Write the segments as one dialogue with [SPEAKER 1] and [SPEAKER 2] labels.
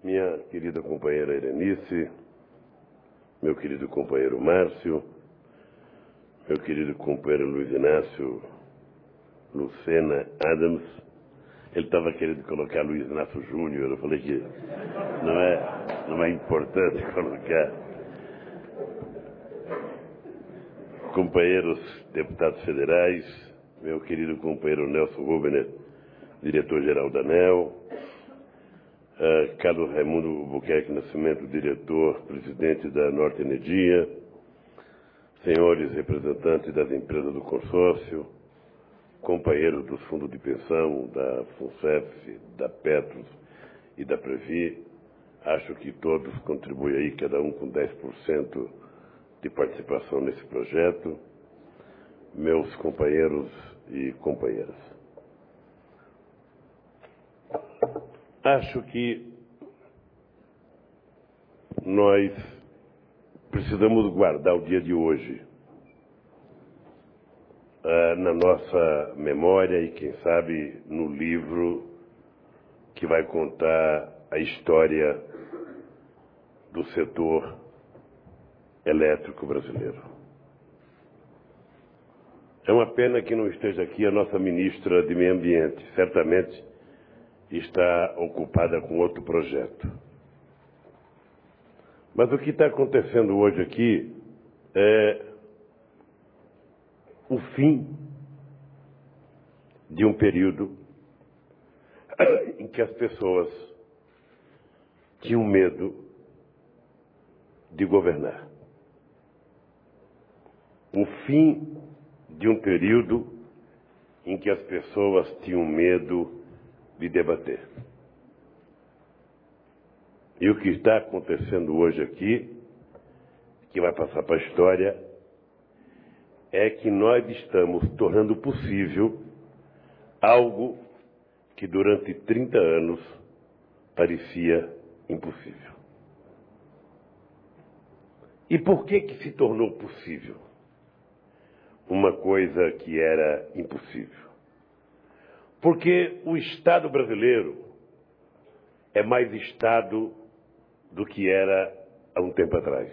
[SPEAKER 1] minha querida companheira Irenice, meu querido companheiro Márcio, meu querido companheiro Luiz Inácio Lucena Adams. Ele estava querendo colocar Luiz Inácio Júnior. Eu falei que não é importante colocar. Companheiros deputados federais, meu querido companheiro Nelson Rubner, diretor-geral da ANEEL, Carlos Raimundo Albuquerque Nascimento, diretor-presidente da Norte Energia, senhores representantes das empresas do consórcio, companheiros dos fundos de pensão, da FUNCEF, da Petros e da Previ, acho que todos contribuem aí, cada um com 10% de participação nesse projeto, meus companheiros e companheiras. Acho que nós precisamos guardar o dia de hoje na nossa memória e, quem sabe, no livro que vai contar a história do setor elétrico brasileiro. É uma pena que não esteja aqui a nossa ministra de Meio Ambiente. Certamente está ocupada com outro projeto. Mas o que está acontecendo hoje aqui é o fim de um período em que as pessoas tinham medo de governar. O fim de um período em que as pessoas tinham medo de debater. E o que está acontecendo hoje aqui, que vai passar para a história, é que nós estamos tornando possível algo que durante 30 anos parecia impossível. E por que se tornou possível uma coisa que era impossível? Porque o Estado brasileiro é mais Estado do que era há um tempo atrás.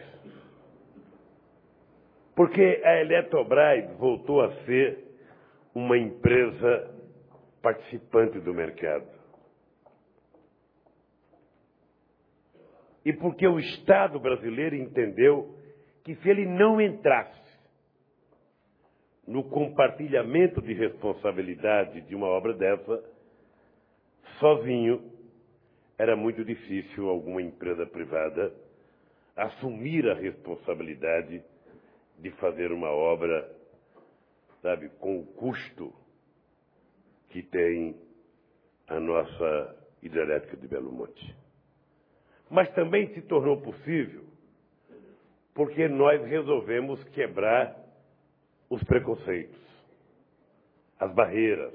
[SPEAKER 1] Porque a Eletrobras voltou a ser uma empresa participante do mercado. E porque o Estado brasileiro entendeu que se ele não entrasse no compartilhamento de responsabilidade de uma obra dessa, sozinho, era muito difícil alguma empresa privada assumir a responsabilidade de fazer uma obra, sabe, com o custo que tem a nossa hidrelétrica de Belo Monte. Mas também se tornou possível porque nós resolvemos quebrar os preconceitos, as barreiras.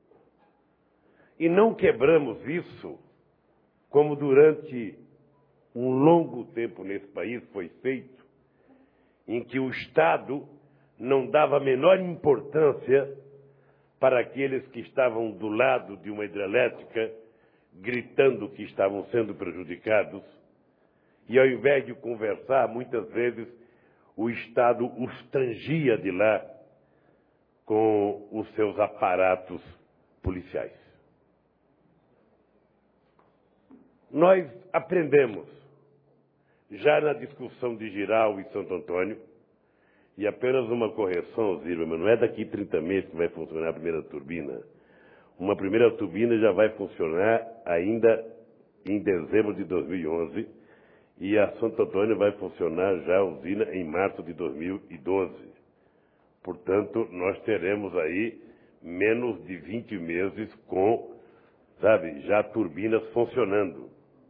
[SPEAKER 1] E não quebramos isso como durante um longo tempo nesse país foi feito, em que o Estado não dava a menor importância para aqueles que estavam do lado de uma hidrelétrica, gritando que estavam sendo prejudicados, e ao invés de conversar, muitas vezes o Estado os trangia de lá com os seus aparatos policiais. Nós aprendemos, já na discussão de Jirau e Santo Antônio, e apenas uma correção, Zilberman, não é daqui 30 meses que vai funcionar a primeira turbina. Uma primeira turbina já vai funcionar ainda em dezembro de 2011 e a Santo Antônio vai funcionar já a usina em março de 2012. Portanto, nós teremos aí menos de 20 meses com, já turbinas funcionando.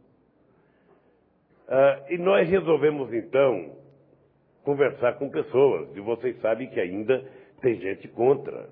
[SPEAKER 1] E nós resolvemos, então, conversar com pessoas, e vocês sabem que ainda tem gente contra.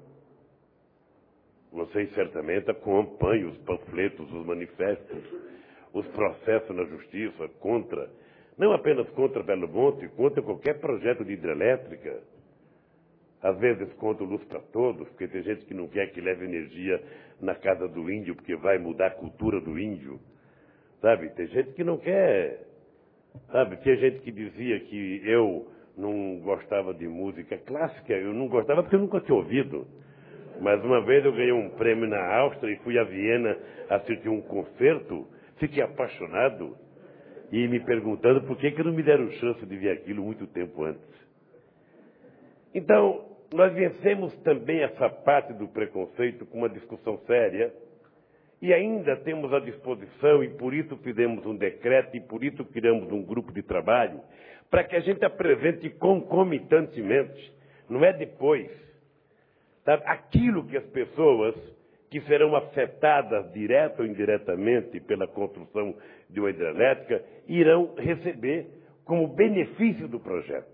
[SPEAKER 1] Vocês certamente acompanham os panfletos, os manifestos, os processos na justiça contra, não apenas contra Belo Monte, contra qualquer projeto de hidrelétrica. Às vezes contra Luz para Todos, porque tem gente que não quer que leve energia na casa do índio, porque vai mudar a cultura do índio. Sabe? Tem gente que não quer. Sabe? Tinha gente que dizia que eu não gostava de música clássica. Eu não gostava porque eu nunca tinha ouvido. Mas uma vez eu ganhei um prêmio na Áustria e fui a Viena assistir um concerto. Fiquei apaixonado e me perguntando por que não me deram chance de ver aquilo muito tempo antes. Então, nós vencemos também essa parte do preconceito com uma discussão séria e ainda temos à disposição, e por isso fizemos um decreto e por isso criamos um grupo de trabalho, para que a gente apresente concomitantemente, não é depois, sabe, aquilo que as pessoas que serão afetadas direta ou indiretamente pela construção de uma hidrelétrica irão receber como benefício do projeto.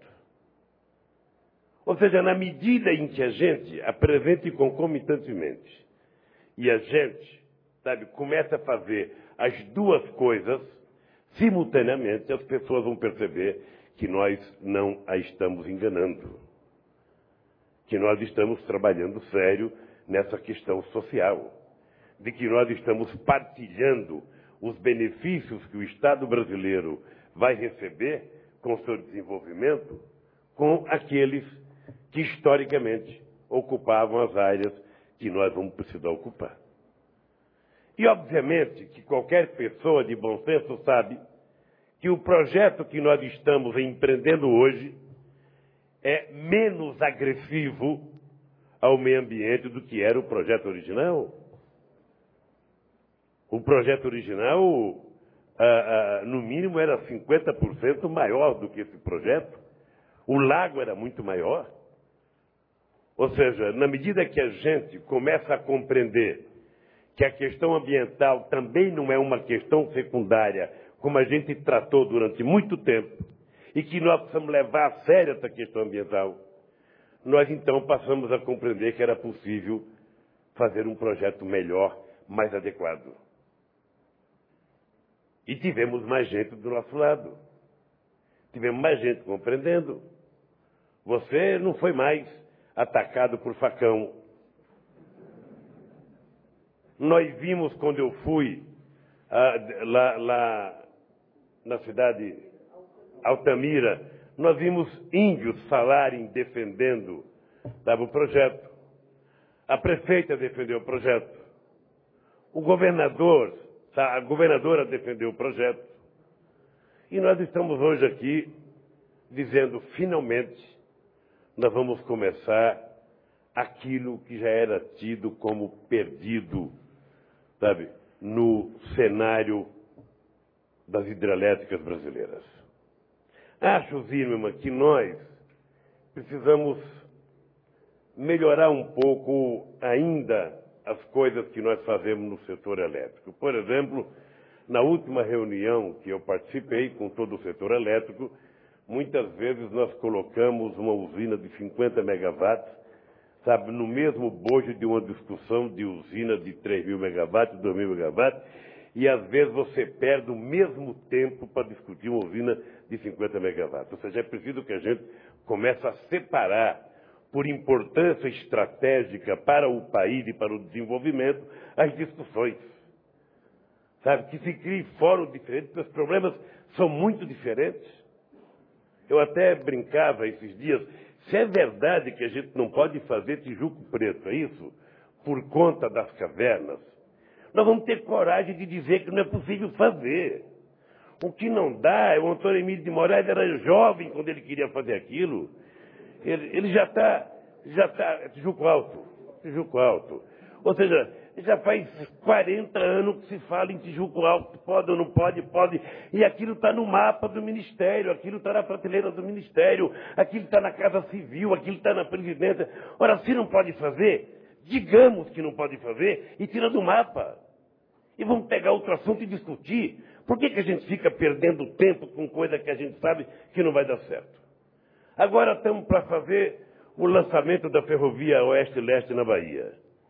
[SPEAKER 1] Ou seja, na medida em que a gente apresente concomitantemente e a gente, sabe, começa a fazer as duas coisas simultaneamente, as pessoas vão perceber que nós não a estamos enganando, que nós estamos trabalhando sério nessa questão social, de que nós estamos partilhando os benefícios que o Estado brasileiro vai receber com seu desenvolvimento com aqueles que historicamente ocupavam as áreas que nós vamos precisar ocupar. E, obviamente, que qualquer pessoa de bom senso sabe que o projeto que nós estamos empreendendo hoje é menos agressivo ao meio ambiente do que era o projeto original. O projeto original, no mínimo, era 50% maior do que esse projeto. O lago era muito maior. Ou seja, na medida que a gente começa a compreender que a questão ambiental também não é uma questão secundária, como a gente tratou durante muito tempo, e que nós precisamos levar a sério essa questão ambiental, nós então passamos a compreender que era possível fazer um projeto melhor, mais adequado. E tivemos mais gente do nosso lado. Tivemos mais gente compreendendo. Você não foi mais atacado por facão. Nós vimos quando eu fui lá na cidade Altamira, nós vimos índios falarem defendendo, sabe, o projeto. A prefeita defendeu o projeto. O governador, a governadora defendeu o projeto. E nós estamos hoje aqui dizendo, finalmente, nós vamos começar aquilo que já era tido como perdido, sabe, no cenário das hidrelétricas brasileiras. Acho, Zimmermann, que nós precisamos melhorar um pouco ainda as coisas que nós fazemos no setor elétrico. Por exemplo, na última reunião que eu participei com todo o setor elétrico, muitas vezes nós colocamos uma usina de 50 megawatts, sabe, no mesmo bojo de uma discussão de usina de 3.000 megawatts, 2.000 megawatts, e às vezes você perde o mesmo tempo para discutir uma usina de 50 megawatts. Ou seja, é preciso que a gente comece a separar, por importância estratégica para o país e para o desenvolvimento, as discussões. Sabe, que se crie fórum diferente, porque os problemas são muito diferentes. Eu até brincava esses dias, se é verdade que a gente não pode fazer Tijuco Preto, é isso? Por conta das cavernas, nós vamos ter coragem de dizer que não é possível fazer. O que não dá, o Antônio Emílio de Moraes era jovem quando ele queria fazer aquilo. Ele já está, Tijuco Alto. Ou seja, já faz 40 anos que se fala em Tijuco Alto, pode ou não pode, pode. E aquilo está no mapa do Ministério, aquilo está na prateleira do Ministério, aquilo está na Casa Civil, aquilo está na Presidência. Ora, se não pode fazer, digamos que não pode fazer e tira do mapa. E vamos pegar outro assunto e discutir. Por que a gente fica perdendo tempo com coisa que a gente sabe que não vai dar certo? Agora estamos para fazer o lançamento da ferrovia Oeste-Leste na Bahia.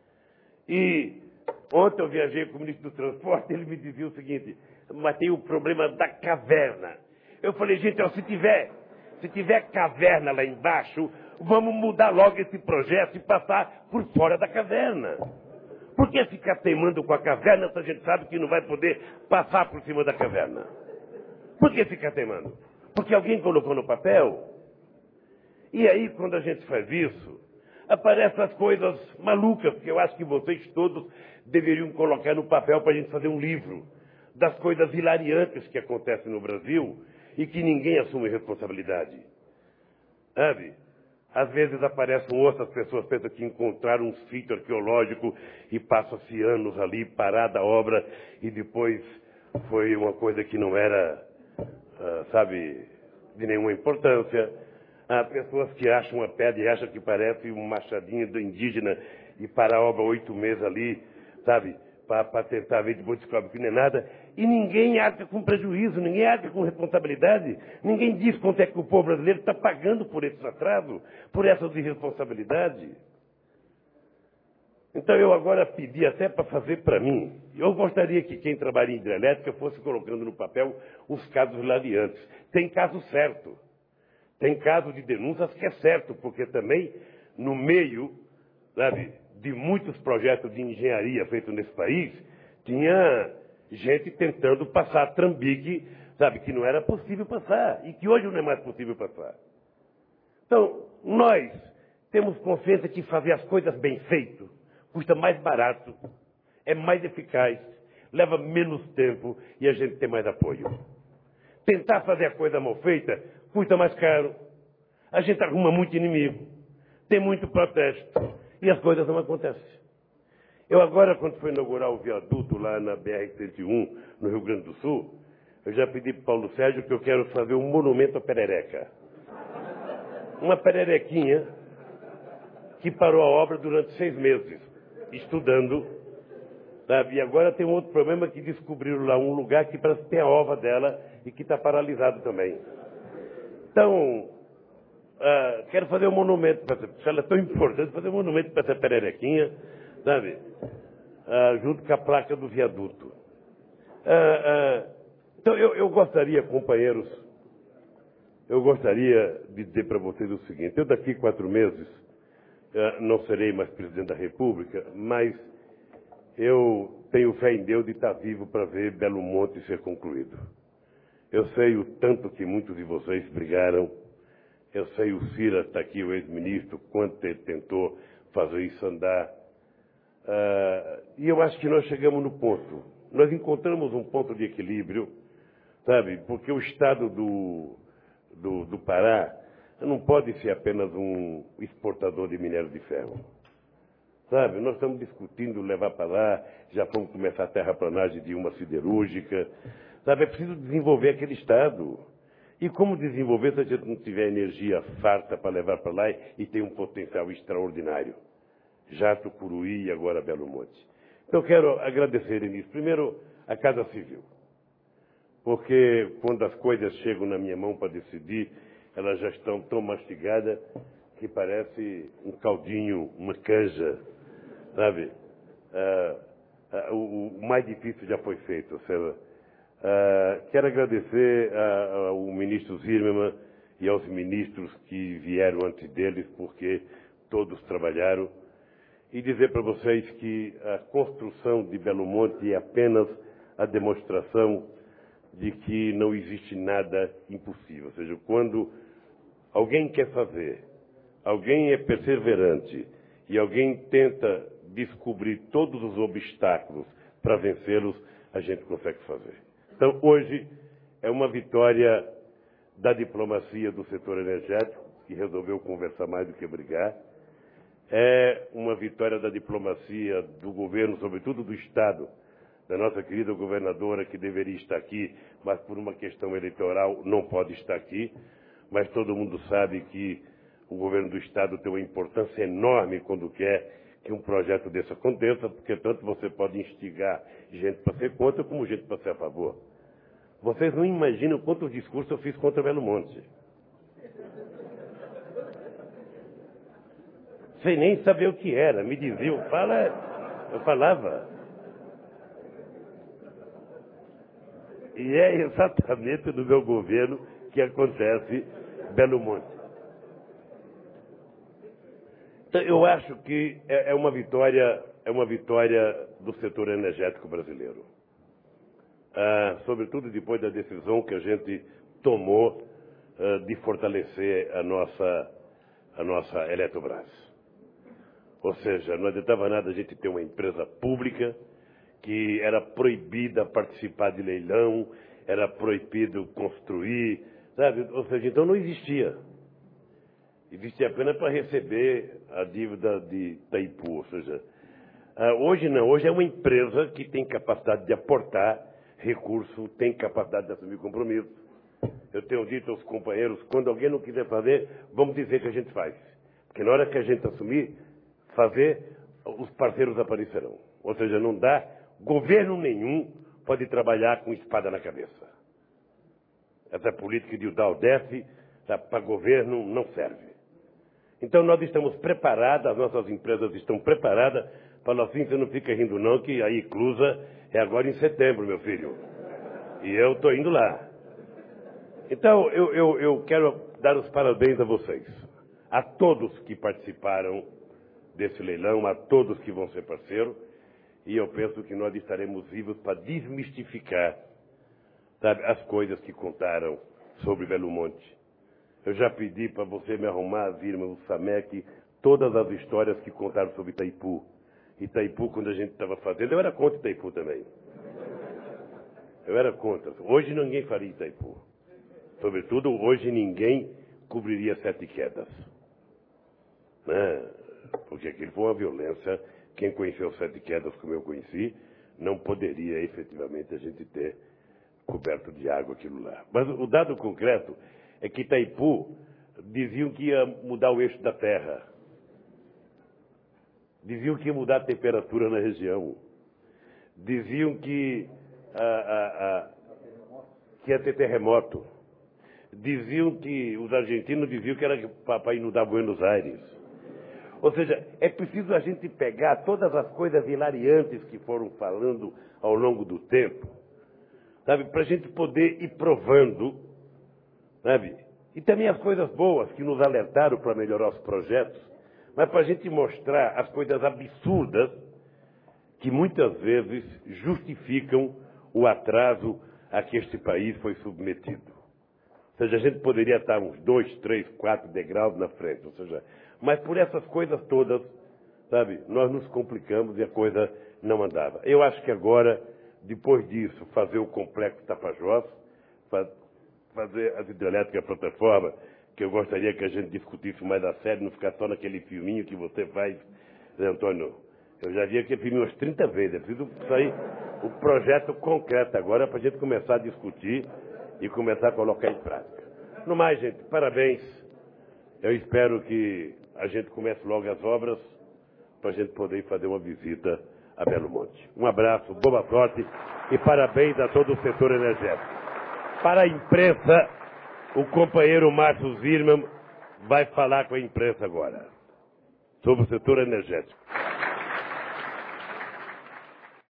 [SPEAKER 1] E ontem eu viajei com o ministro do Transporte, ele me dizia o seguinte, mas tem o problema da caverna. Eu falei, gente, ó, se tiver caverna lá embaixo, vamos mudar logo esse projeto e passar por fora da caverna. Por que ficar teimando com a caverna se a gente sabe que não vai poder passar por cima da caverna? Por que ficar teimando? Porque alguém colocou no papel. E aí, quando a gente faz isso, aparecem as coisas malucas, que eu acho que vocês todos deveriam colocar no papel para a gente fazer um livro das coisas hilariantes que acontecem no Brasil e que ninguém assume responsabilidade. Sabe? Às vezes aparecem outras pessoas, pensam que encontraram um sítio arqueológico e passam-se anos ali, parada a obra, e depois foi uma coisa que não era, sabe, de nenhuma importância. Há pessoas que acham uma pedra e acham que parece um machadinho do indígena e para a obra 8 meses ali, sabe, para tentar ver, depois descobre que não é nada. E ninguém arca com prejuízo, ninguém arca com responsabilidade. Ninguém diz quanto é que o povo brasileiro está pagando por esse atraso, por essa irresponsabilidade. Então eu agora pedi até para fazer para mim. Eu gostaria que quem trabalha em hidrelétrica fosse colocando no papel os casos hilariantes. Tem caso certo. Tem caso de denúncias que é certo, porque também no meio, sabe, de muitos projetos de engenharia feitos nesse país, tinha gente tentando passar trambique, sabe, que não era possível passar e que hoje não é mais possível passar. Então, nós temos consciência que fazer as coisas bem feito custa mais barato, é mais eficaz, leva menos tempo e a gente tem mais apoio. Tentar fazer a coisa mal feita custa mais caro, a gente arruma muito inimigo, tem muito protesto e as coisas não acontecem. Eu agora, quando fui inaugurar o viaduto lá na BR-101, no Rio Grande do Sul, eu já pedi para o Paulo Sérgio que eu quero fazer um monumento à perereca. Uma pererequinha que parou a obra durante 6 meses, estudando, sabe? E agora tem um outro problema que descobriram lá um lugar que parece que tem a ova dela e que está paralisado também. Então, quero fazer um monumento para essa, ela é tão importante, fazer um monumento para essa pererequinha, sabe? Junto com a placa do viaduto. Então, eu gostaria, companheiros, eu gostaria de dizer para vocês o seguinte: eu daqui 4 meses não serei mais presidente da República, mas eu tenho fé em Deus de estar vivo para ver Belo Monte ser concluído. Eu sei o tanto que muitos de vocês brigaram. Eu sei o Cira está aqui, o ex-ministro, quanto ele tentou fazer isso andar. E eu acho que nós chegamos no ponto. Nós encontramos um ponto de equilíbrio, sabe? Porque o estado do Pará não pode ser apenas um exportador de minério de ferro. Sabe? Nós estamos discutindo levar para lá, já vamos começar a terraplanagem de uma siderúrgica. Sabe? É preciso desenvolver aquele estado. E como desenvolver se a gente não tiver energia farta para levar para lá e tem um potencial extraordinário? Jato, Curuí e agora Belo Monte. Então eu quero agradecer nisso. Primeiro, a Casa Civil. Porque quando as coisas chegam na minha mão para decidir, elas já estão tão mastigadas que parece um caldinho, uma canja, sabe? O mais difícil já foi feito. Ou seja, quero agradecer ao ministro Zimmermann e aos ministros que vieram antes deles, porque todos trabalharam, e dizer para vocês que a construção de Belo Monte é apenas a demonstração de que não existe nada impossível. Ou seja, quando alguém quer fazer, alguém é perseverante e alguém tenta descobrir todos os obstáculos para vencê-los, a gente consegue fazer. Então, hoje é uma vitória da diplomacia do setor energético, que resolveu conversar mais do que brigar. É uma vitória da diplomacia do governo, sobretudo do Estado, da nossa querida governadora, que deveria estar aqui, mas por uma questão eleitoral não pode estar aqui. Mas todo mundo sabe que o governo do Estado tem uma importância enorme quando quer que um projeto desse aconteça, porque tanto você pode instigar gente para ser contra, como gente para ser a favor. Vocês não imaginam quantos discursos eu fiz contra Belo Monte. Sem nem saber o que era. Me diziam, fala, eu falava. E é exatamente no meu governo que acontece Belo Monte. Então, eu acho que é uma vitória é uma vitória do setor energético brasileiro. Sobretudo depois da decisão que a gente tomou de fortalecer a nossa Eletrobras. Ou seja, não adiantava nada a gente ter uma empresa pública que era proibida participar de leilão, era proibido construir, sabe? Ou seja, então não existia. Existia apenas para receber a dívida de Itaipu. Ou seja, hoje não, hoje é uma empresa que tem capacidade de aportar recurso, tem capacidade de assumir compromisso. Eu tenho dito aos companheiros, quando alguém não quiser fazer, vamos dizer que a gente faz. Porque na hora que a gente assumir, fazer, os parceiros aparecerão. Ou seja, não dá, governo nenhum pode trabalhar com espada na cabeça. Essa política de dar o DEF para governo não serve. Então nós estamos preparados, as nossas empresas estão preparadas, para assim você não fica rindo não, que a Iclusa é agora em setembro, meu filho. E eu estou indo lá. Então eu quero dar os parabéns a vocês, a todos que participaram desse leilão, a todos que vão ser parceiros, e eu penso que nós estaremos vivos para desmistificar, sabe, as coisas que contaram sobre Belo Monte. Eu já pedi para você me arrumar, Zirma, o Samec, todas as histórias que contaram sobre Itaipu. Itaipu, quando a gente estava fazendo, eu era contra Itaipu também. Eu era contra. Hoje ninguém faria Itaipu. Sobretudo, hoje ninguém cobriria 7 quedas. Né? Porque aquilo foi uma violência. Quem conheceu 7 quedas como eu conheci, não poderia efetivamente a gente ter coberto de água aquilo lá. Mas o dado concreto é que Itaipu diziam que ia mudar o eixo da terra. Diziam que ia mudar a temperatura na região. Diziam que ia ter terremoto. Diziam que os argentinos diziam que era para inundar Buenos Aires. Ou seja, é preciso a gente pegar todas as coisas hilariantes que foram falando ao longo do tempo, sabe, para a gente poder ir provando, sabe, e também as coisas boas que nos alertaram para melhorar os projetos, mas para a gente mostrar as coisas absurdas que muitas vezes justificam o atraso a que este país foi submetido. Ou seja, a gente poderia estar uns 2, 3, 4 degraus na frente, ou seja, mas por essas coisas todas, sabe, nós nos complicamos e a coisa não andava. Eu acho que agora, depois disso, fazer o complexo Tapajós, fazer as hidrelétricas plataforma, que eu gostaria que a gente discutisse mais a sério, não ficar só naquele filminho que você faz, Zé Antônio. Eu já vi aquele filminho umas 30 vezes, é preciso sair o projeto concreto agora para a gente começar a discutir e começar a colocar em prática. No mais, gente, parabéns. Eu espero que a gente comece logo as obras para a gente poder fazer uma visita a Belo Monte. Um abraço, boa sorte e parabéns a todo o setor energético. Para a imprensa, o companheiro Márcio Zirman vai falar com a imprensa agora sobre o setor energético.